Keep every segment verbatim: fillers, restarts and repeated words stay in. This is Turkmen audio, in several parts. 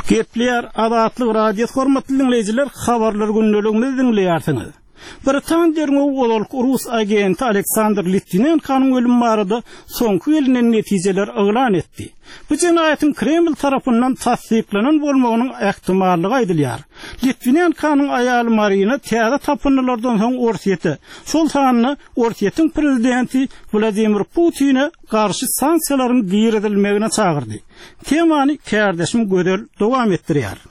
Gepler adatlyk radio hormatly dinleyijiler, habarlar günnäligini dinleýärsiňiz. Britaniýanyň Owoluk Rus agenti Aleksandr Litvinenko'nun ölüm barada soňky ýylyň netijeler elan etdi. Bu jenaýatyň Kreml tarapyndan tasdiklanan bolmagynyň ähtimallygy aýdylýar. Litvinenko'nun aýaly Marina täze tapynylardan soň ortiýety. Şol sanyny ortiýetin prezidenti Vladimir Putin'e garşy sanksiýalaryň giýirilmegine çagyrdy. Temany kärdeşim gödel dowam etdirýär.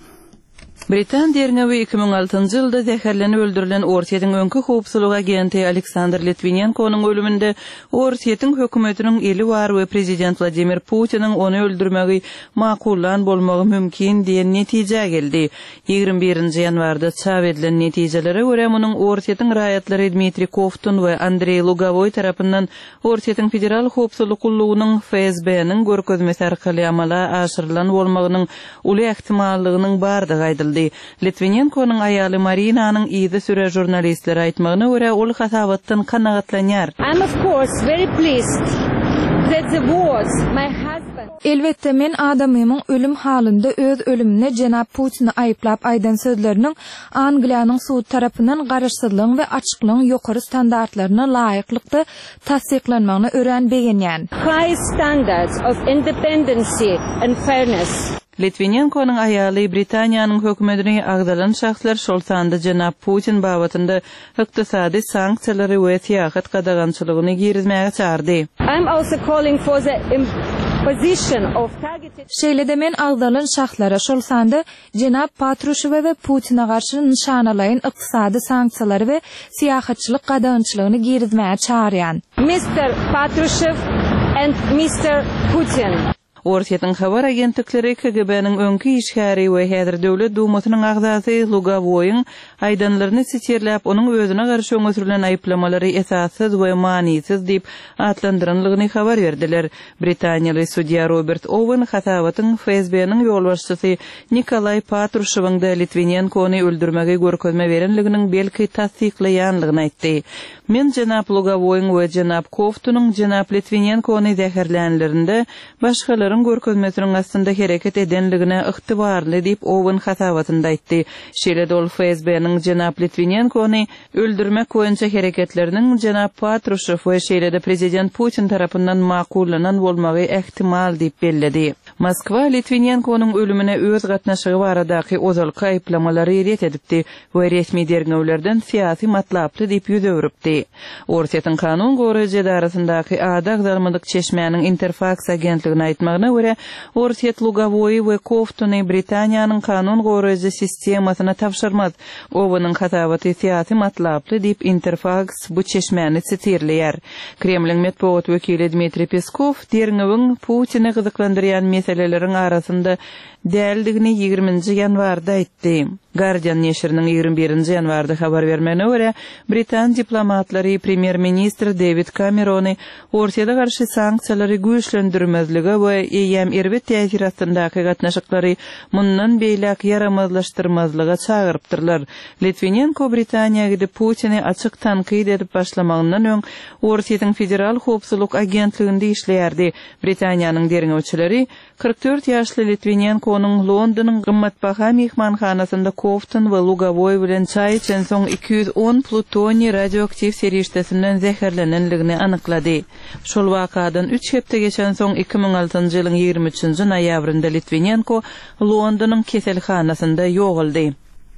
Britan dernewi iki ming altyncı ýylda zäherlenip öldürilen Ortiýetin öňkü howpsuzlyk agenti Aleksandr Litvinenko'nun ölüminde Ortiýetin hökümetiniň eli bar we prezident Vladimir Putin'in onu öldürmegi makullan bolmagy mümkin diýen netije geldi. ýygrimi birinji ýanwarda çap edilen netijelere görä munyň Ortiýetin raýatlary Dmitri Kovtun we Andrey Lugavoy tarapyndan Ortiýetin federal howpsuzlyk gullugynyň F S B'niň görkezmesi arkaly amala aşyrylan bolmagynyň uly ähtimallygynyň bardygy aýdyldy. Litvinenko'nun aýaly Marina'nın ýygy süre jurnalistlere aýtmagyna görä ol hasabatdan kanagatlanýar. I'm of course very pleased that the wars my husband Elbette men adamymyň ölüm halynda öz ölümine Jenap Putin'i aýyplap aýdan sözleriniň Angliýanyň suud tarapyndan garaşsyzlygyň we açyklygyň ýokary standartlaryna laýyklykda tasdiklanmagyny öwrenbegenýär. High standards of independency and fairness. Litvinenko'nun aýaly Britaniýanyň hökümetini agdalan şahslar şol sanda Jenap Putin babatynda ykdysady sanksiýalary we tiýahat gadagançylygyny girizmäge çağırdy. I'm also calling for the imposition of targeted Şeýle-de men agdalan şahslara şol sanda Jenap Patrushew we Putin'e garşy nişanalaýan ykdysady sanksiýalary we siýahatçylyk gadagançylygyny girizmäge çağırýan. mister Patrushew and mister Putin. Ortiýetin habar agentlikleri K G B'niň öňki işgäri we häzir döwlet dumatynyň agzasy Lugavoyň aýdanlaryny sitirläp onuň özüne garşy öňsürilen aýplamalary esassyz we manisiz diýip atlandyranlygyny habar berdiler. Britaniýaly судья Robert Owen hasabatyň F S B'niň ýolbaşçysy Nikolay Patrushewyň da Litvinenko'ny öldürmege görkezme berenliginiň belki tasdiklaýanlygyny aýtdy. Men Jenap Lugavoyň we Jenap Kovtunyň Jenap Litvinenko'ny zäherlenlerinde başgalaryň görkezmesiniň aslynda hereket edenligine ygtybarly diýip Owen hasabatynda aýtdy. Şeýle-de ol F S B'niň Jenap Litvinenko'ny öldürmek boýunça hereketleriniň Jenap Patrushew we şeýle-de prezident Putin tarapyndan makullanan bolmagy ähtimal diýip belledi. Moskwa Litvinenko'nun ölümine öz gatnaşygy baradaky ozalky aýplamalary ret edipdi we resmi derňewlerden siýasy matlaply diýip ýüzörüpdi. Ortiýetin kanun goraýjy arasyndaky adak zalmylyk çeşmäniň Interfax agentligine aýtmagyna görä Ortiýet Lugavoy we Kovtuny Britaniýanyň kanun goraýjy sistemasyna tapşyrmaz. Owanyň hasabaty siýasy matlaply diýip Interfax bu çeşmäni sitirleýär. Kremliň medeniýet wekili Dmitri Peskov derňewiň Putin'i gyzyklandyrýan meseleleriň arasynda däldigini ýygrimiňji ýanwarda aýtdy. Guardian neşriniň ýygrimi birinji ýanwarda habar bermegine görä Britan diplomatlary premier ministr David Cameron'y Ortiýada garşy sanksiýalary güýçlendirmezligi we E M Erbet täsiratindaky gatnaşyklary mundan beýlek yaramazlaşdyrmazlyga çağırypdyrlar. Litvinenko Britaniýa gidip Putin'i açyk tankyd edip başlamagyndan öň Ortiýetin federal howpsuzlyk agentliginde işleýärdi. Britaniýanyň derňewçileri kırk dört ýaşly Litvinenko'nun Londonyň gymmatbaha mehmanhanasynda Kovtun we Lugavoy bilen çaý içen soň iki yüz on plutoniy radioaktiv serişdesinden zäherlenenligini anyklady. Şol wakadan üç hepde geçen soň iki ming altyncı ýylyň ýygrimi üçinji noýabrynda Litvinenko Londonyň keselhanasynda ýoguldy.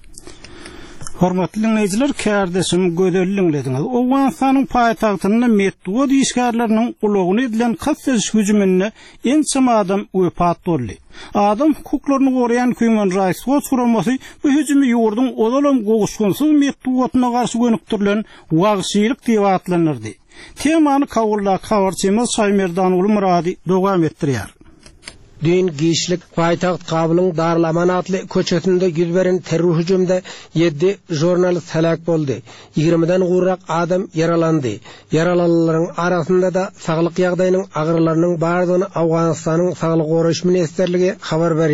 Hormatly dinleyijiler, kärdeşim gödelliňlediňiz. Owganistanyň paýtagtynda medeniýet işgärleriniň gulagyny edilen kaçsız hüjümine ençem adam wepat boldy. Adam hukuklaryny goraýan Human Rights Watch guramasy bu hüjümi ýurdun odalam goguşgunsyz medeniýetine garşy gönüktirilen wagşylyk diýip atlanyrdy. Temany kawulla kawarçymyz Şaýmerdan uly Murady dowam etdirýär. Dün giyişlik paytaxt Kabylyň Darlaman atly köçetinde ýüz beren terror hüjümde yedi jurnalist halak boldy. ýygrimiden gurrak adam yaralandy. Yaralananlaryň arasynda da saglyk ýagdaýynyň agyrlarynyň bardygyny Awganistanyň saglyk goraýş ministrligi habar berýär.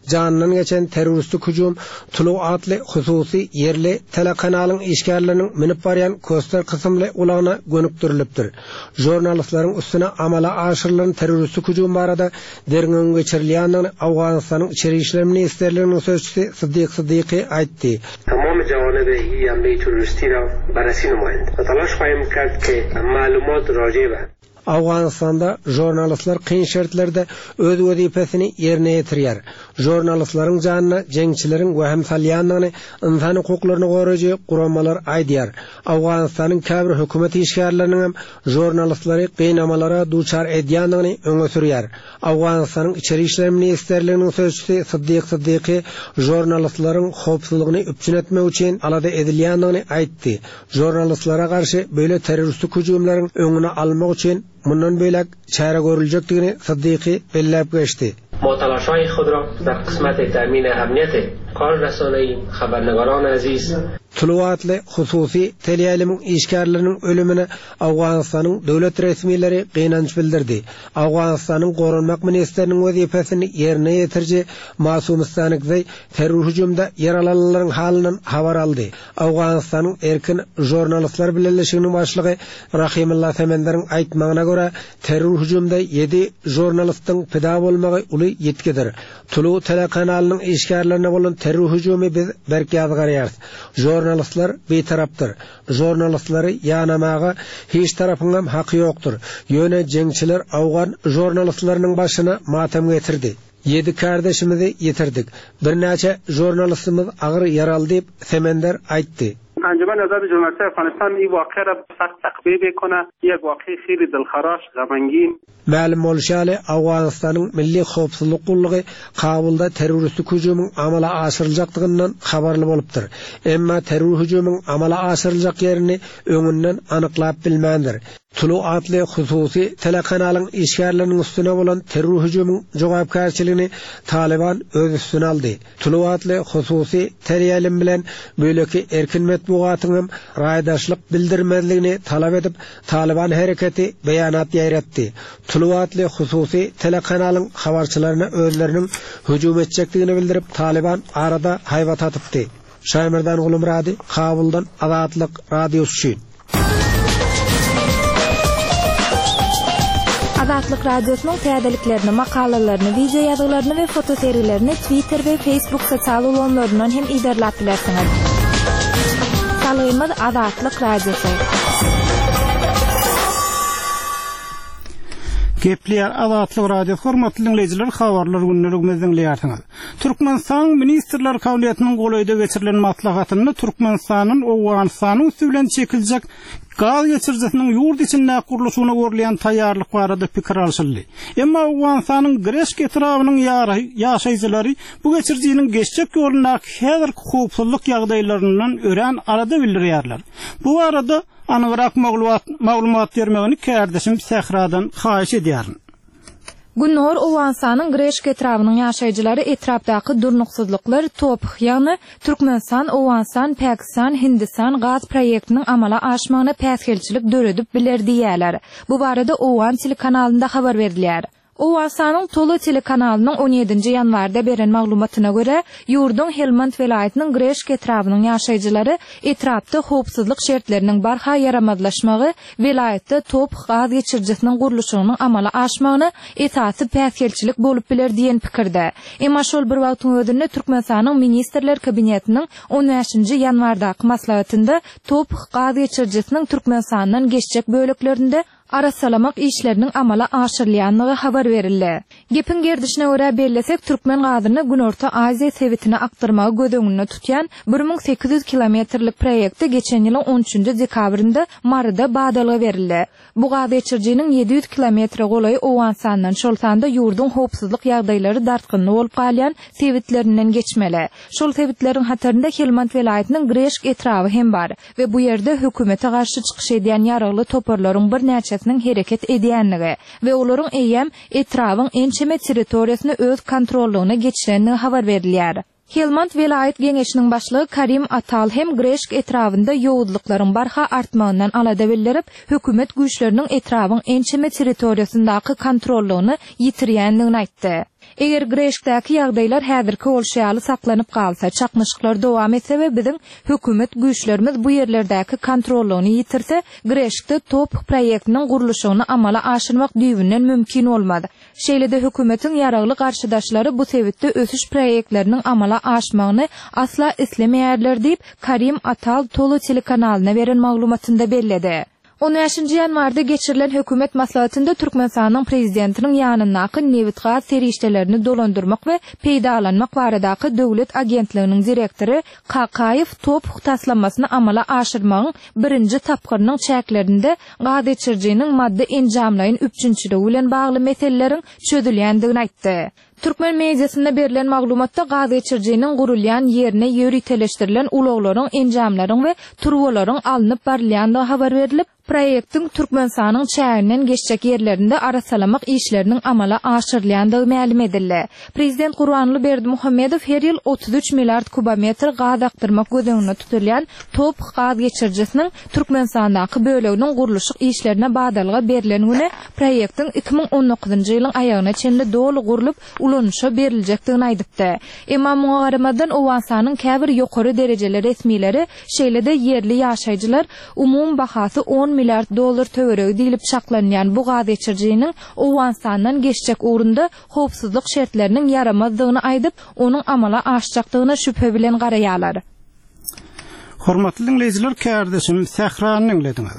Canından geçen teröristik hücum Tulu adlı hususi yerli telekanalın işgärlerinin minip baryan köster kısımlı ulağına gönüktürülüpdür. Jurnalistlerin üstüne amala aşırılan teröristik hücum barada derinin geçirilýändigini Awganistan'ın içeri işler ministerlerinin sözcüsü Sıddık Sıddıkı aytdı. تمام جوانب این حمله تروریستی را بررسی نمایند و تلاش خواهیم کرد که معلومات راجع به Awganistanda jurnalistler kıyın şartlarda öz wezifesini yerine yetirýär. Jurnalistlerin janyna jeňçilerin we hem salýanlygyny, insan hukuklaryny goraýjy gurammalar aýdýar. Awganistanyň käbir hökümet işgärleriniň hem jurnalistlary gynamalara duçar edýändigini öňe sürýär. Awganistanyň içeri işler ministerliginiň sözçüsü Sıddık Sıddıkı jurnalistlaryň howpsuzlygyny üpçün etmek üçin alada edilýändigini aýtdy. Jurnalistlara garşy böyle teröristik hüjumlaryň öňüne almak üçin bundan bölek çare görülecekdigini Sıddıkı belläp geçdi. ما تلاش‌های خود را در قسمت تأمین امنیت کار رسانه‌ای خبرنگاران عزیز Tuluatlı hususi teliyalimin işgärlerinin ölümüne Awganistanyň döwlet resmileri gynanç bildirdi. Awganistanyň gorunmak ministerinin wezifesini yerine ýetirji Masum Stanykzy terör hüjumda yaralananlaryň halynyň habar aldy. Awganistanyň erkin jurnalistler birleşiginiň başlygy Rahimullah Semender'in aýtmagyna görä terör hüjumda yedi jurnalistiň pida bolmagy uly ýetkidir. Tulu telekanalynyň işgärlerine bolan terör hüjumy biz berki ýazgarýarys. Jurnalistler betarapdyr. Jurnalistlary ýanamaga hiç tarapynyň haky ýokdur. Ýöne jeňçiler Awgan jurnalistlarynyň başyna matam getirdi. Yedi kardeşimizi yitirdik. Bir näçe jurnalistimiz agyr yaraldy diýip Semender aýtdy. انجمن آزاد ژورنالیست‌های افغانستان این واقعه را سخت تقبیح میکنه. یک واقعه خیلی دلخراش، غمگین. Ma'lum bolşaly Awganistanyň milli howpsuzlyk gullugy Kabulda teröristik hüjumyň amala aşyryljakdygynyň habarly bolupdyr. Emma terör hüjumyň amala aşyryljak ýerini öňünden anyklap bilmändir. Tulu adly hususi telekanalyň işgärleriniň üstüne bolan terör hüjumyň jogapkärçiligini Taliban öz üstüne aldy. Tulu adly hususi telýalim bilen böleki erkin metbugatynyň raýdaşlyk bildirmezligini talap edip Taliban hereketi beýanat ýaýratdy. Tulu adly hususi telekanalyň habarçylaryna özleriniň hüjum etjekdigini bildirip Taliban arada haýbat atypdy. Şaýmyrdan Gulum Radi, Kabuldan Azatlyk radiosu. Azatlyk radiosynyň täzeliklerini, makalalaryny, video ýazgalaryny we fotoseriýelerini Twitter we Facebook sosial ulanlaryndan hem iderläp bilersiňiz. Salaýymyz Azatlyk radiosu. Gepler Azatlyk radio hormatly dinleyijiler, habarlar günlerimiziň dinleýärsiňiz. Türkmenistan ministrler kabiliýetiniň goýda geçirilen maslahatyny Türkmenistanyň Awganistanyň üstünden çekiljek gaz geçirjisiniň ýurt içinde kuruluşyna görülýän taýýarlyk barada pikir alşyldy. Emma Awganistanyň Greşk etrawynyň ýaşaýjylary bu geçirjiniň geçjek ýoluna häzir howpsuzlyk ýagdaýlaryndan ören arada bildirýärler. Bu arada anygyrak maglumat maglumat bermegini kärdeşim Sehradan haýyş edýärin. Günnor Awganistanyň Greşk etrawynyň ýaşaýjylary etrapdaky durnuksuzlyklar topyk, ýagny Türkmenistan, Awganistan, Pakistan, Hindistan gaz proýektiniň amala aşmagyna päsgelçilik döredip bilerdi ýalar. Bu barada Awgan telekanalynda habar berilýär. Awganistanyň Tolu telekanalynyň on ýedinji ýanwarda beren maglumatyna görä, ýurdun Helmand welaýatynyň Greşk etrawynyň ýaşaýjylary etrapda howpsuzlyk şertleriniň barha ýaramazlaşmagy, welaýatda top gaz geçirjisiniň guruluşynyň amala aşmagyna esasy päsgelçilik bolup biler diýen pikirde. Emma şol bir wagtyň özünde Türkmenistanyň ministrler kabinetiniň on beşinji ýanwardaky maslahatynda top gaz geçirjisiniň Türkmenistandan geçjek böleklerinde arasalamak işlerinin amala aşırılyanlığı haber verildi. Gepin gerdişine göre bellesek Türkmen gazyny Günorta Aziýa Sewitine aktyrmagy gödöňünde tutýan bir ming sekiz yüz kilometrlik proýekte geçen ýylyň on üçünji dekabrynda Maryda badalyga berildi. Bu gaz geçirjiniň yedi yüz kilometre golaý Awganistandan şoltanda ýurdun howpsuzlyk ýagdaýlary dartgynly bolup galýan sewitlerinden geçmeli. Şol sewitleriň hatarynda Helmand welaýatynyň Greşk etrawy hem bar we bu ýerde hökümete garşy çykyş edýän ýaragly toparlaryň bir näçesiniň hereket edýänligi we olaryň eýem etrawyň ençeme territoriýasyny öz kontrollygyna geçirenligi habar berilýär. Helmand Velayet Geňeşiniň başlygy Karim Atal hem Greşk etrafynda ýowudlyklaryň barha artmagyndan alada bildirip, hökümet güýçleriniň etrawyň ençeme territoriýasyndaky kontrollygyny ýitirýändigini aýtdy. Eger Greşkdäki ýagdaýlar häzirki bolşaýaly saklanyp galsa, çakmyşlyklar dowam etse we biziň hökümet güýçlerimiz bu ýerlerdäki kontrollygyny ýitirse, Greşkde top proýektiniň gurulşyny amala aşyrmak düýbünden mümkin bolmady. Şeýlede hökümetiň ýaragly garşydaşlary bu sebäpde ösüş proýektleriniň amala aşmagyny asla islemeýärler diýip Karim Atal Tolu telekanalyna beren maglumatynda bellädi. on beşinji ýanwarda geçirilen hökümet maslahatynda Türkmenistanyň prezidentiniň ýanynaky Nevitga serişdelerini dolandyrmak we peýdalanmak baradaky döwlet agentliginiň direktori Qaqaýew top taslanmasyny amala aşyrmagyň birinji tapgyrynyň çäklerinde gaz geçirjiniň madde enjamlaryň üçinçiligi bilen bagly meselelerin çözülýändigini aýtdy. Türkmen mediasynda berilen maglumatda gaz geçirjiniň gurulýan ýerine ýöriteleşdirilen ulaglaryň enjamlaryň we turbolaryň alınıp barilýandygy habar berilip, proýektiň Türkmenistanyň çäğinden geçjek ýerlerinde arasalamak işleriniň amala aşyrylýandygy ma'lum edildi. Prezident Gurbanly Berdimuhammedow her ýyl otuz üç milliard kubometr gaz aktyrmak gözüňde tutulýan top gaz geçirjisiniň Türkmenistandaky böleginiň gurulşyk işlerine badalga berilenigine proýektiň iki ming on dokuzunji ýylyň aýagyna çenli dolu gurulup ulanışa berilejekdigini aýdypdy. Emma muňa garamadan Owansanyň käbir ýokary derejeli resmileri şeýlede yerli ýaşaýjylar umum bahasy on milliard dollar töweregi diýilip çaklanýan bu gaz geçirjiniň Owansandan geçjek urunda howpsuzlyk şertleriniň yaramazdygyny aýdyp, onuň amala aşjakdygyna şüphe bilen garaýarlar. Hormatly dinleýijiler, kärdeşim Sähranyň dinlediňiz.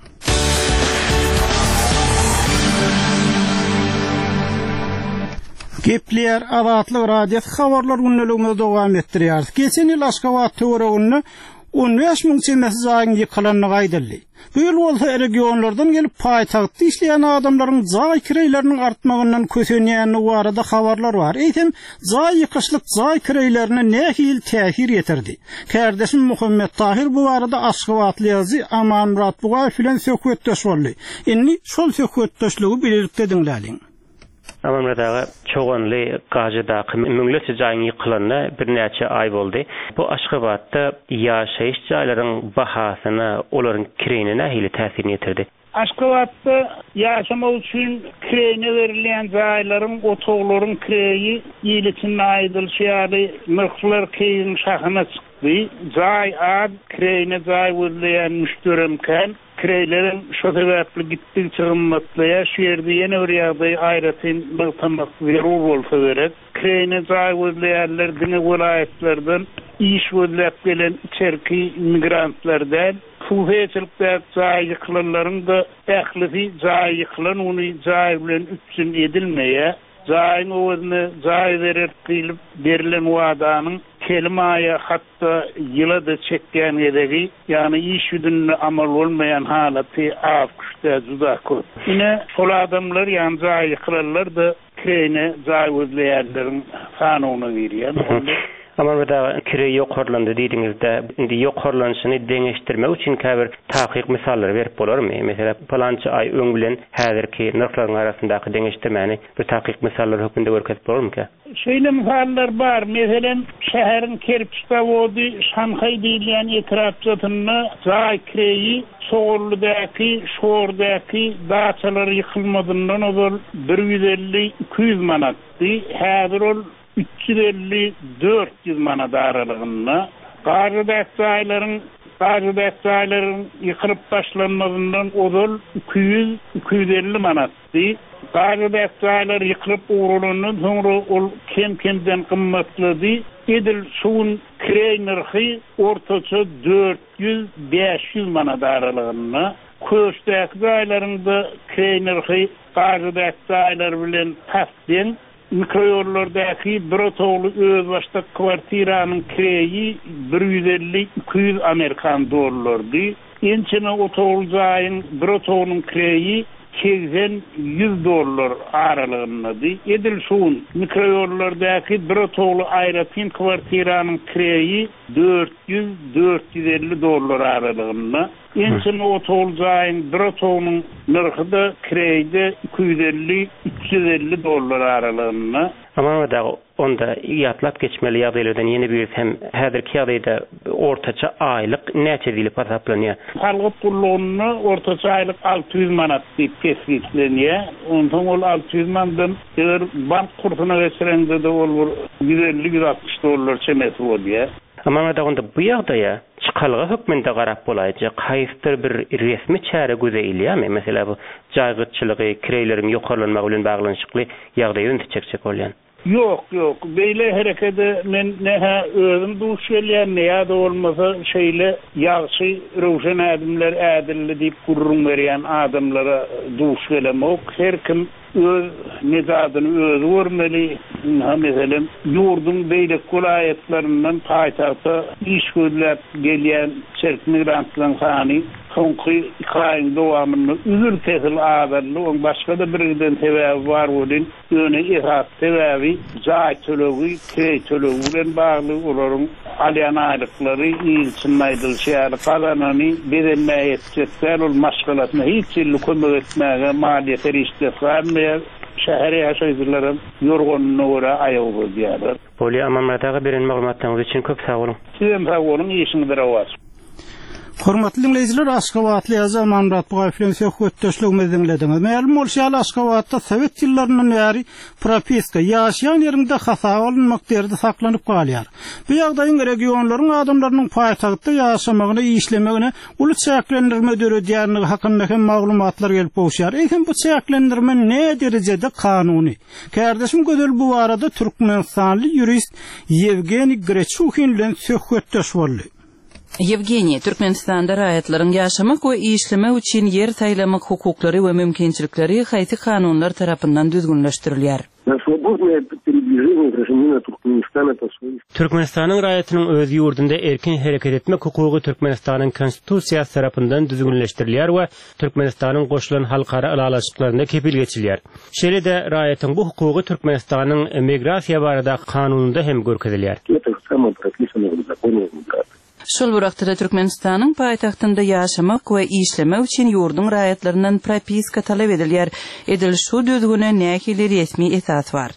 Gepler Azatlyk radio habarlar günneliginde dowam etdirýär. Geçen ýyl Aşgabat töwereginde on beş miň çemesi zaýyň ýykylanny gaýdyldy. Bu ýyl bolsa regionlardan gelip paýtagtda işleýän adamlaryň zaý kireýleriniň artmagyndan kösenýäni barada habarlar bar. Eýtem, zaý ýykyşlyk zaý kireýlerine nähil täsir ýetirdi. Kärdeşim Muhammed Tahir bu barada Aşgabatly ýazy Aman Murat Bugaýew bilen söhbetdeş boldy. Indi şol söhbetdeşligi bilerlikde dinläliň. Amamradaga çoğunly gajydaky müňlesi jaýyň ýykylanna bir näçe ay boldy. Bu Aşgabatda ýaşaýyş jaýlaryň bahasyna, olaryň kireýine hili täsir ýetirdi. Aşgabatda ýaşamak üçin kireýine berilýän jaýlaryň, otoglaryň kireýi ýylytyna aýdylýary, myrklar keýin şahyna çykdy. Jaý ad kireýine jaý bolýan müşteremken kireylerin şu sebäpli gitdik çygymmatlyğa şu ýerde ýene bir ýagdaý aýratyn byltamak zerur bolsa gerek. Kireyne jaý bolýarlar diňe welaýetlerden iş bolýap gelen içerki immigrantlardan fuheçilikde jaý ýykylanlaryň da ählifi jaý ýykylan ony jaý bilen üçin edilmeýe, jaýyň owadyny jaý berip diýilip berilen wadanyň kelimaya hatta ýyla da çekýän edegi, ýani iş ýüdünde amal bolmayan halaty awkuşda juda köp. Ine şol adamlar ýani jaý ýykylanlar da kireyne jaý özleýärleriň sanyny berýär. Ama da kire ýokarlandy diýdiňizde, indi ýokarlanşyny deňeşdirmek üçin käbir takyk misallar berip bolarmy? Mesela palançy ay öň bilen häzirki narklaryň arasyndaky deňeşdirmeni bir takyk misallar hökümde görkezip bolarmy? Şeýle misallar bar. Meselen şäheriň kerpiç zawody Şanhay diýilen etrapçatyny jaý kireyi Soğurlu'daki, Şoğur'daki dağçalar yıkılmadığından o bir yüz elli iki yüz manattı. Häzir ol üç yüz elli dört yüz manat aralığında. Qarşıdaki sayıların Qarşıdaki sayıların yıkılıp başlanmadığından o da iki yüz iki yüz elli manattı. Qarşıdaki sayılar yıkılıp uğrulundan sonra o kem kemden kımmatladı. Edil suun kirey nırhı ortaça dört yüz beş yüz manat aralığında. Köşdeki sayılarında kirey nırhı qarşıdaki sayılar bilen tasdin. Mikroyollardaki bir otoglu özbaşda kvartiranın kireyi bir yüz elli iki yüz Amerikan dolarlardı. Ençene otoglu zayin bir otoglunun kireyi seksen yüz dolar aralığındadı. Edil suun mikroyollardaki bir otoglu ayratin kvartiranın kireyi dört yüz dört yüz elli dolar aralığında. Ençene otoglu zayin bir otoglunun nırhı da kireyde iki yüz elli üç yüz elli dolar aralığında. Ama da onda yatlap geçmeli ýagdaýlardan ýene bir hem häzirki ýagdaýda ortaça aýlyk näçe edilip hesaplanýar? Halk pullugyny ortaça aýlyk altı yüz manat diýip kesiplenýär. Ondan ol altı yüz mandan eger bank kursyna geçirende de ol yüz elli yüz altmış dollar çemet bolýar. Ama da onda bu ýagdaýa çykalga hökmünde garap bolaýjak haýsyr bir resmi çäre gözeýilýärmi? Mesela bu jaýgyçylygy, kireleriň ýokarlanmagy bilen baglanyşykly ýagdaýy öňe bolýan. Yok yok. Beyle harekede men neha özüm duş gelýän ya da olmasa şeýle ýagşy rowşan adamlar adilli diýip gurrun berýän adamlara duş gelemek. Her kim öz nizadyny özü görmeli. Mesela ýurdun beýle golaýatlaryndan paýtagta iş görläp gelýän çerk migrantlaryň sany soňky iki aýyň dowamyny üzül tehil aýarly, on başga da birden sebäbi bar bolýan. Öne ihrat sebäbi jaý töleги, krey töleги bilen bagly olaryň alýanaýlyklary ýylçyn maýdylşýar, paranany berenmäýet çekler ol maşgalatyna hiç ýyly kömek etmäge maliýet erişdirýär. Şäheri ýaşaýjylarym ýorgonyna görä aýagy bolýar. Bolýa amamataga beren maglumatlaryňyz üçin köp sag bolun. Sizem sag bolun, ýeşiňiz berawas. Hormatly dinleyijiler, Aşgabatly Azam Amrat Bugaýfyň söhbetdeşligini dinlediniz. Ma'lum bolýar, Aşgabatda Sowet ýyllarynyň ýary propiska ýaşaýan ýerinde hasa bolunmak derdi saklanyp galýar. Bu ýagdaýyň regionlaryň adamlarynyň paýtagtda ýaşamagyna, işlemegine uly çäklendirme döredýärligi hakynda hem maglumatlar gelip bolýar. Eýsem bu çäklendirme ne derejede kanuny? Kardeşim gödel bu arada Türkmenistanly jurist Yevgeniy Grechukhin bilen söhbetdeş boldy. Yevgeniy, Türkmenistanda raýatlaryň ýaşamak we işleme üçin yer taýlamak hukuklary we mümkinçilikleri haýsy kanunlar tarapyndan düzgünleşdirilýär? Türkmenistanyň raýatynyň öz ýurdunda erkin hereket etmek hukugy Türkmenistanyň konstitusiýasy tarapyndan düzgünleşdirilýär we Türkmenistanyň goşulan halkara alalaşyklaryna kepil geçilýär. Şeýle-de raýatyň bu hukugy Türkmenistanyň migrasiýa barada kanununda hem görkezilýär. Şol wagtda Türkmenistanyň paýtagtynda ýaşamak we işleme üçin ýurdun raýatlaryndan propiska talap edilýär. Edil şu düzgüne nähili resmi esas bar.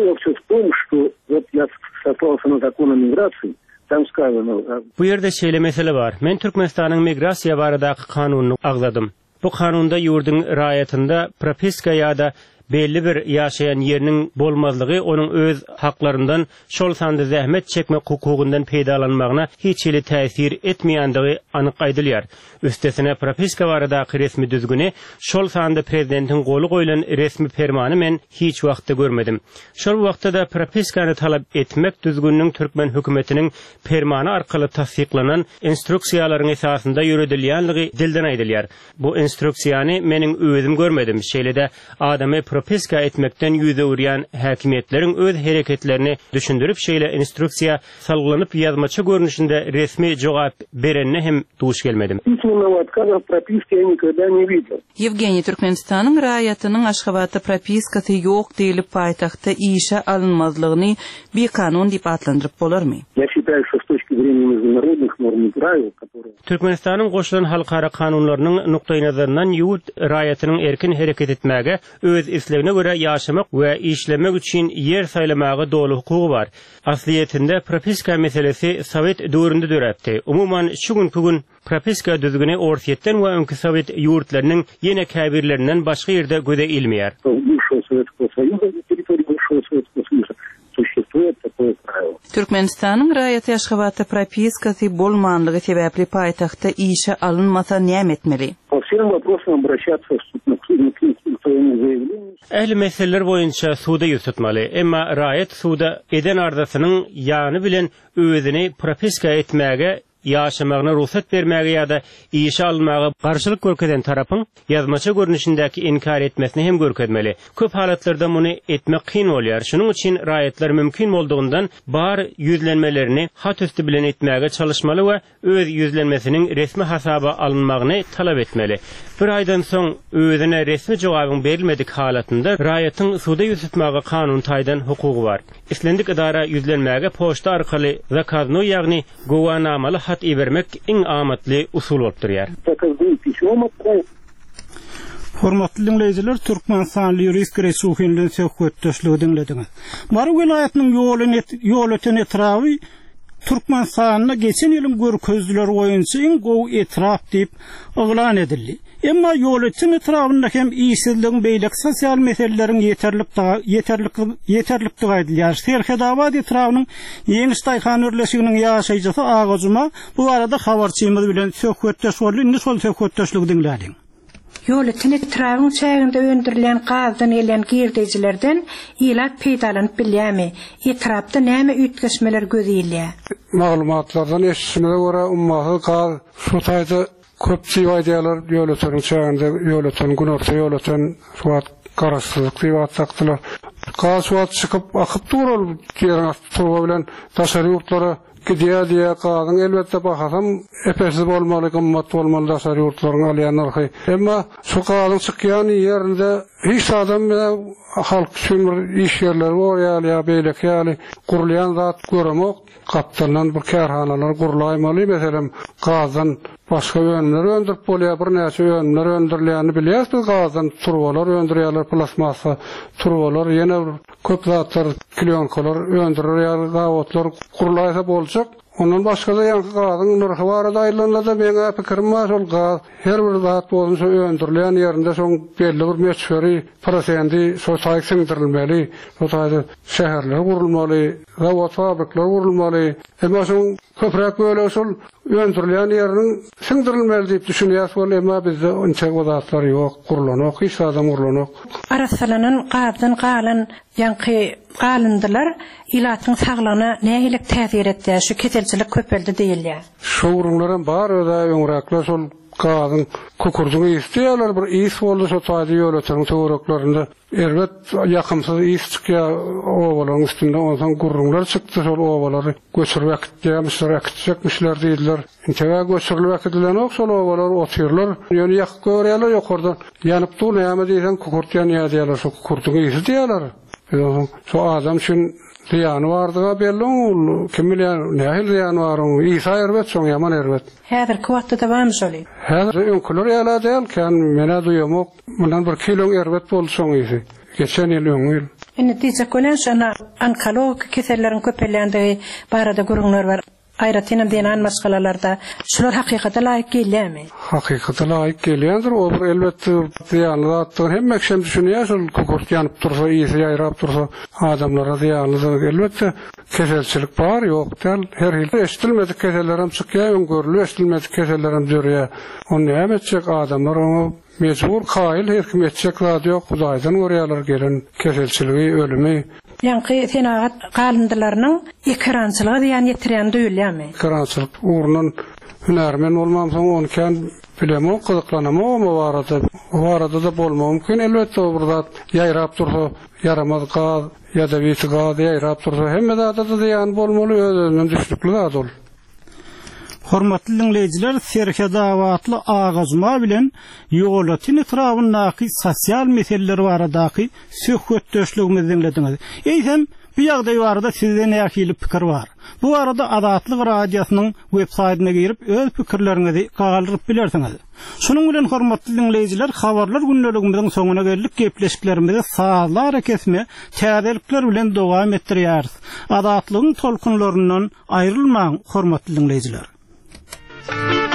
Bu ýerde şeýle mesele bar. Men Türkmenistanyň migrasiýa baradaky kanunyny agzadym. Bu kanunda ýurdun raýatynda propiska ýa-da belli bir ýaşaýan ýeriniň bolmazlygy onuň öz haklaryndan şol sanda zähmet çekmek hukugundan peýdalanmagyna hiç ýyly täsir etmeýänligi anyk aýdylýar. Üstesine propiska baradaky resmi düzgüni şol sanda prezidentiň goly goýulan resmi fermany men hiç wagtda görmedim. Şol wagtda da propiskany talap etmek düzgünniň Türkmen hökümetiniň fermany arkaly tasdiklanan instruksiýalaryň esasında ýöredilýänligi dilden aýdylýar. Bu instruksiýany meniň özüm görmedim. Şeýle-de adamy propiska etmekten yüze uğrayan hakimiyetleriň öz hereketlerini düşündürüp şeýle instruksiýa salgylanyp ýazmaça görnüşinde resmi jogap berenine hem duş gelmedim. Yevgeniy, Türkmenistanyň raýatynyň Aşgabatda propiskasy ýok diýilip paýtagtda işe alınmazlygyny bir kanun diýip atlandyryp bolarmy? Türkmenistanyň goşulan halkara kanunlarynyň nukdaý nazaryndan ýurt raýatynyň erkin hereket etmäge, öz islegine göre ýaşamak we işlemek üçin yer saýlamagy dolu hukugy bar. Asliýetinde propiska meselesi Sowet döwründe döräpdi. Umuman şu günkü gün propiska düzgüni orsiýetden we öňkü Sowet ýurtlarynyň ýene käbirlerinden başga ýerde göze ilmeýär. Türkmenistanyň raýaty Aşgabatda propiskasy bolmanlygy sebäpli paýtagtda işe alınmasa näme etmeli? Ähli meseleler boýunça suda ýüz tutmaly. Emma raýat suda eden ardasynyň ýany bilen özüni propiska etmäge, ýaşamagyna ruhsat bermäge ýa-da işe almagy garşylyk görkezen tarapyň ýazmaça görnüşindäki inkar etmesini hem görkezmeli. Köp halatlarda muny etmek kyn bolýar. Şunuň üçin raýatlar mümkin boldugyňdan bar ýüzlenmelerini hat üstü bilen etmäge çalışmaly we öz ýüzlenmesiniň resmi hasaba alınmagyny talap etmeli. Bir aýdan soň özüne resmi jogabyň berilmedik halatynda raýatyň suda ýüz tutmagy kanun taýdan hukugy bar. İslendik idara ýüzlenmäge poçta arkaly zakazno ýagny gowanamaly hat ibermek iň amatly usul bolup durýar. Hormatly dinleyijiler, Türkmenistan Ýurist Resuhinliň söhbetdeşligi dinlediňiz. Mara welaýatynyň ýol ýol öten etrawy Türkmenistanyna geçen ýylyň görkezdiler goýunça iň gowy etrap diýip oglan edildi. Emma ýol öten etrapynda hem iýsizligiň beýlek sosial meseleleriň ýeterlik ýeterlik ýeterlikligi aýdylýar. Serhedabad etrawynyň ýeňi staýhan örleşiginiň ýaşaýjysy Agazuma bu arada habarçymyz bilen söhbetdeş boldy. Indi şol söhbetdeşligi dinlädik. Ýol öten etrawyň çäginde öndürilen gazdan gelen girdijilerden ýylap peýdalanyp bilýärmi? Etrapda näme üýtgeşmeler gözýilýär? Maglumatlardan eşitmege görä ummaty gaz şu taýda köpçi aýdýarlar ýol öten çäginde ýol öten gün orta ýol öten suat garaşsyzlyk diýip atjakdylar. Gaz suat çykyp akyp durar ýerine turba bilen daşary ýurtlara gidiýär diýe gazyň elbetde bahasam epesiz bolmaly, gymmat bolmaly daşary ýurtlaryň alýan narhy. Emma şu gazyň çykýan ýerinde hiç adam bilen halk üçin bir iş ýerleri bar ýa-da beýlek ýaly gurulýan zat görmek, kaptandan bir kärhanalar gurulaýmaly, meselem gazdan başga ýönler öndürip bolýar, bir näçe ýönler öndürilýäni bilýäs, biz gazdan turbalar öndürýärler, plasmasa turbalar, ýene köp zatlar, kliyonkalar öndürýär, gawatlar gurulaýsa boljak. Ondan başga da ýa-da gazyň nurhy barada aýlanlada meňe pikirim bar, ol gaz her bir zat bolsa öndürilýän ýerinde soň belli bir meçheri prosendi şo taýyk singdirilmeli, şo taýda şäherler gurulmaly, gawat fabrikler gurulmaly. Emma soň köprek böyle şol öndürilýän ýeriniň singdirilmeli diýip düşünýär, bol emma bizde onça wazatlar ýok, gurulanok, hiç adam gurulanok. Arasalanan gazdan galan ýanky galyndylar ilatyň saglygyna nähilek täsir etdi? Şu keselçilik köpeldi diýilýär. Şu urunlaryň bar öde öňrekler şol gazyň kukurdyny isleýärler, bir is boldy şo taýda ýol öten töwereklerinde. Elbet ýakymsyz is çykýar owalaryň üstünde, ondan gurrunlar çykdy, şol owalary göçürip akdyýarmyşlar, akdyjakmyşlar diýdiler. Intewa göçürilip akdylan ok, şol owalar otyrlar, ýöne ýakyp görýärler ýokardan. Ýanyp dur näme diýsen kukurtýan ýa diýerler, şo kukurdyny is diýerler. Şo adam üçin ziýany bardyga belli, kim bilýär, nähil ziýany bar, İsa erbet, şoň ýaman erbet. Häzir kwatda da barmy şoly? Häzir öňküler ýala däl, kan mene duýamok, mundan bir kilo erbet boldy şoň ýyzy. Geçen ýyl öňül. Indi diýse kolen şana onkolog keselleriň köpelýändigi barada gurunlar bar. Aýratynam diýen maskalalarda şular hakykata laýyk gelýärmi? Hakykata laýyk gelýändir. O bir elbetde ziýanly zatlar hem mekşem düşünýär, şol kukurt ýanyp dursa, ýyzy ýaýrap dursa, adamlara ziýanlydyr. Elbetde keselçilik bar, ýok däl. Her ýyl eşitilmedik kesellerim çykýar, öňgörüli eşitilmedik kesellerim dörýär. Onu näme etjek adamlar, onu mecbur kaýyl her kim etjek zat ýok, Hudaýdan görýärler gelen keselçiligi, ölümi. Ýanky senagat galyndylarynyň ekrançylygy diýen ýetirýän duýulýarmy? Ekrançylyk urunun hünärmen bolmamsa onu kan bilemok, gyzyklanamok, ama barada, barada da bolmam mümkin. Elbetde o bir zat ýaýrap dursa, yaramaz gaz, ýa-da bir gaz ýaýrap dursa, hemme zata da diýen bolmaly, özünden düşnükli zat ol. Hormatly dinleyijiler, Serhedawatly Agazuma bilen ýol öten etrapyndaky sosial meseleler baradaky söhbetdeşligimizi dinlediňiz. Eýsem, bu ýagdaý barada sizden nähili pikir bar. Bu arada Adatlyk radiosynyň web saýtyna girip öz pikirleriňizi galyryp bilersiňiz. Şunuň bilen hormatly dinleyijiler, habarlar günneligimiziň soňuna geldik, gepleşiklerimizi sazlar kesme, täzelikler bilen dowam etdirýäris. Adatlygyň tolkunlaryndan aýrylmaň hormatly dinleyijiler.